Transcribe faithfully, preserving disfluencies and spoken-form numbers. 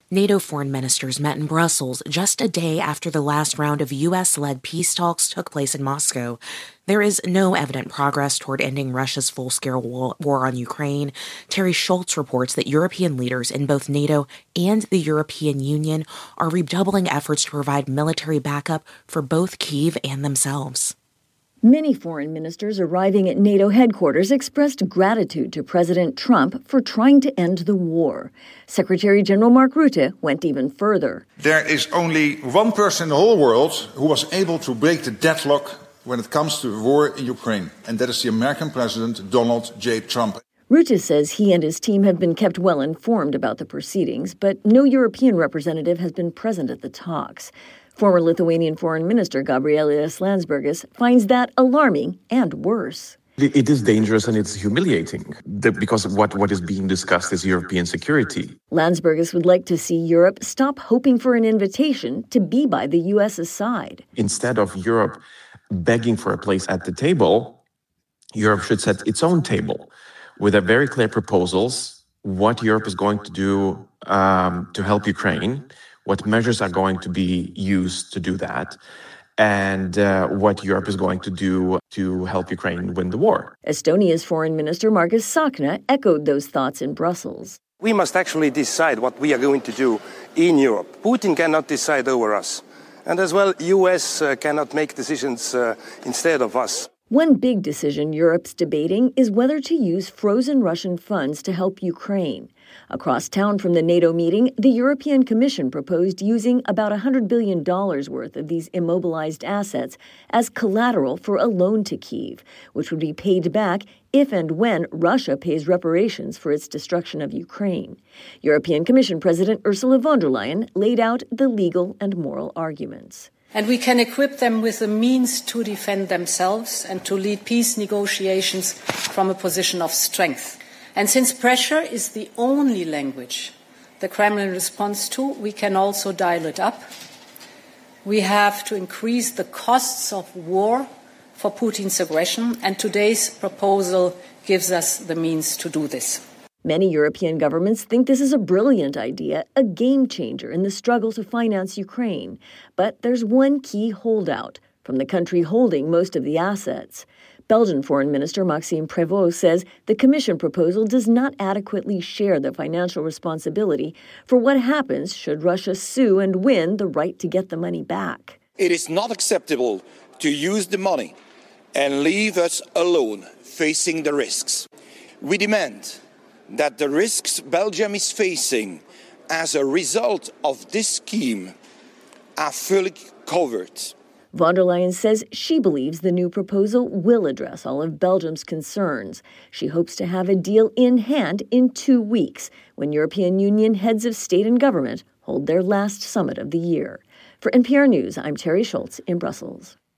NATO foreign ministers met in Brussels just a day after the last round of U S-led peace talks took place in Moscow. There is no evident progress toward ending Russia's full-scale war on Ukraine. Terry Schultz reports that European leaders in both NATO and the European Union are redoubling efforts to provide military backup for both Kyiv and themselves. Many foreign ministers arriving at NATO headquarters expressed gratitude to President Trump for trying to end the war. Secretary General Mark Rutte went even further. There is only one person in the whole world who was able to break the deadlock when it comes to the war in Ukraine, and that is the American President Donald J. Trump. Rutte says he and his team have been kept well informed about the proceedings, but no European representative has been present at the talks. Former Lithuanian Foreign Minister Gabrielius Landsbergis finds that alarming and worse. It is dangerous and it's humiliating because what, what is being discussed is European security. Landsbergis would like to see Europe stop hoping for an invitation to be by the U S's side. Instead of Europe begging for a place at the table, Europe should set its own table with a very clear proposals, what Europe is going to do um, to help Ukraine, what measures are going to be used to do that, and uh, what Europe is going to do to help Ukraine win the war. Estonia's Foreign Minister Margus Tsahkna echoed those thoughts in Brussels. We must actually decide what we are going to do in Europe. Putin cannot decide over us. And as well, U S uh, cannot make decisions uh, instead of us. One big decision Europe's debating is whether to use frozen Russian funds to help Ukraine. Across town from the NATO meeting, the European Commission proposed using about one hundred billion dollars worth of these immobilized assets as collateral for a loan to Kyiv, which would be paid back if and when Russia pays reparations for its destruction of Ukraine. European Commission President Ursula von der Leyen laid out the legal and moral arguments. And we can equip them with the means to defend themselves and to lead peace negotiations from a position of strength. And since pressure is the only language the Kremlin responds to, we can also dial it up. We have to increase the costs of war for Putin's aggression, and today's proposal gives us the means to do this. Many European governments think this is a brilliant idea, a game changer in the struggle to finance Ukraine. But there's one key holdout from the country holding most of the assets. Belgian Foreign Minister Maxime Prévost says the Commission proposal does not adequately share the financial responsibility for what happens should Russia sue and win the right to get the money back. It is not acceptable to use the money and leave us alone facing the risks. We demand that the risks Belgium is facing as a result of this scheme are fully covered. Von der Leyen says she believes the new proposal will address all of Belgium's concerns. She hopes to have a deal in hand in two weeks, when European Union heads of state and government hold their last summit of the year. For N P R News, I'm Terry Schultz in Brussels.